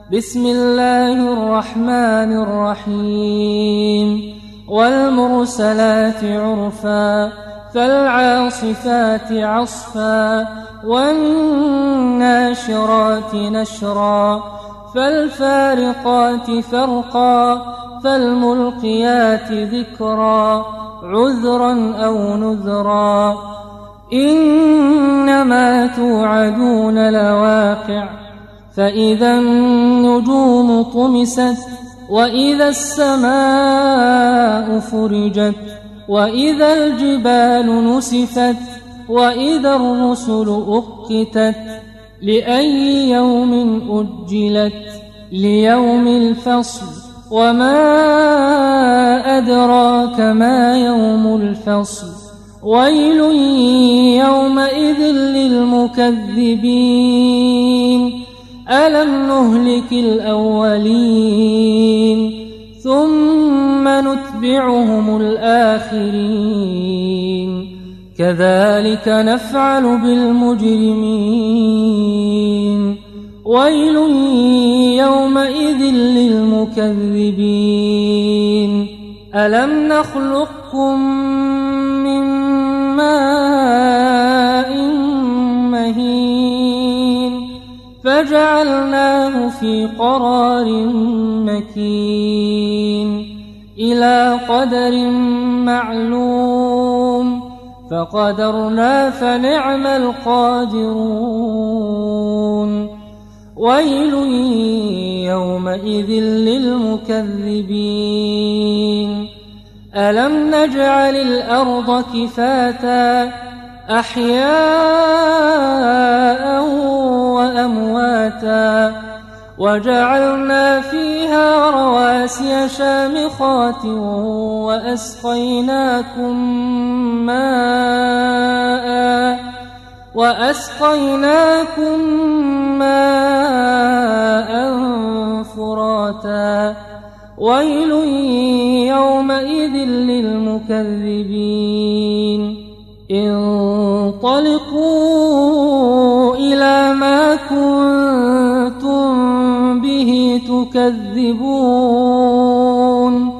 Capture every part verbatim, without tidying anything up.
بسم الله الرحمن الرحيم والمرسلات عرفا فالعاصفات عصفا والناشرات نشرا فالفارقات فرقا فالملقيات ذكرا عذرا أو نذرا إنما توعدون لواقع فإذا النجوم طمست وإذا السماء فرجت وإذا الجبال نسفت وإذا الرسل أقتت لأي يوم أجلت ليوم الفصل وما أدراك ما يوم الفصل ويل يومئذ للمكذبين ألم نهلك الأولين ثم نتبعهم الآخرين كذلك نفعل بالمجرمين ويل يومئذ للمكذبين ألم نخلقكم من ماء مهين فجعلناه في قرار مكين إلى قدر معلوم فقدرنا فنعم القادرون ويل يومئذ للمكذبين ألم نجعل الأرض كفاتا أحياء وأمواتا وجعلنا فيها رواسي شامخات وأسقيناكم ماء وأسقيناكم ماء فراتا ويل يومئذ للمكذبين انطلقوا إلى ما كنتم به تكذبون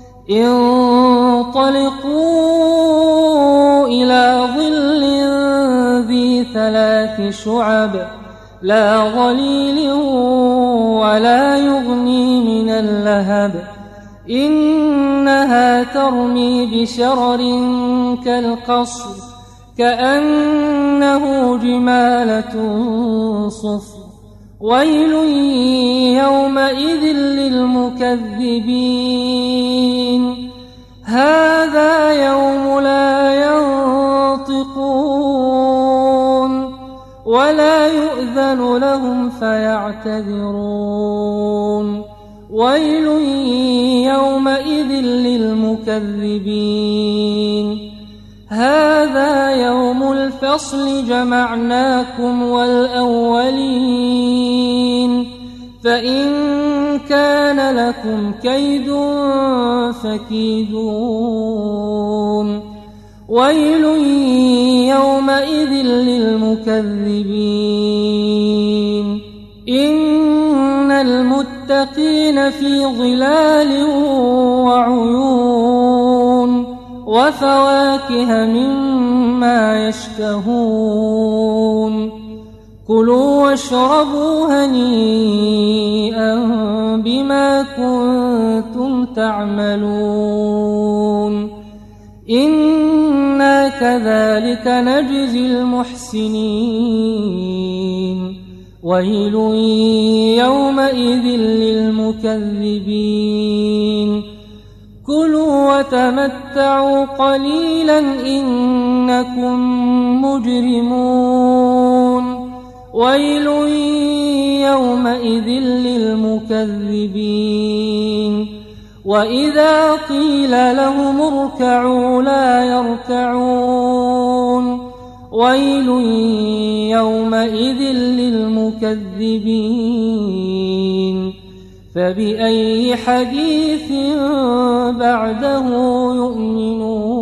انطلقوا إلى ظل ذي ثلاث شعب لا ظليل ولا يغني من اللهب إنها ترمي بشرر كالقصر كأنه جمالة صفر ويل يومئذ للمكذبين هذا يوم لا ينطقون ولا يؤذن لهم فيعتذرون ويل يومئذ للمكذبين هذا يوم الفصل جمعناكم والأولين فإن كان لكم كيد فكيدون ويل يومئذ للمكذبين إن المتقين في ظلال وعيون وفواكه مما يشتهون كلوا واشربوا هنيئا بما كنتم تعملون إنا كذلك نجزي المحسنين ويل يومئذ للمكذبين كلوا وتمتعوا قليلا إنكم مجرمون ويل يومئذ للمكذبين وإذا قيل لهم اركعوا لا يركعون ويل يومئذ للمكذبين فبأي حديث بعده يؤمنون